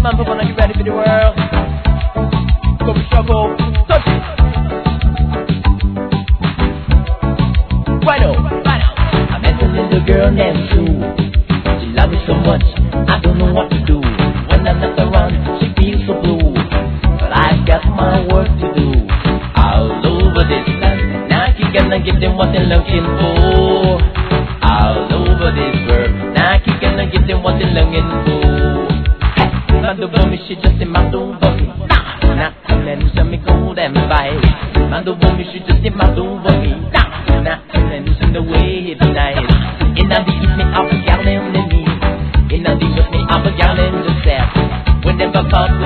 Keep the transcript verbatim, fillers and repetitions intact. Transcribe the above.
man, put on, are you ready for the world? Go for struggle, touch it. Right on, right on. I met a little girl named Sue. She loved me so much, I don't know what to do. When I'm not around, she feels so blue. But I've got my work to do all over this land. Now I gonna give them what they're looking for. All over this world. Now I gonna give them what they're looking for. Hey, man over me, she just a man over me. Nah, nah, men some me cold and vibe. Man over me, she just a man over me. Nah, nah, men some the way it's nice. In the eat me up, a gal in the knee. In the deep with me, I'm a gal in the set. Whenever I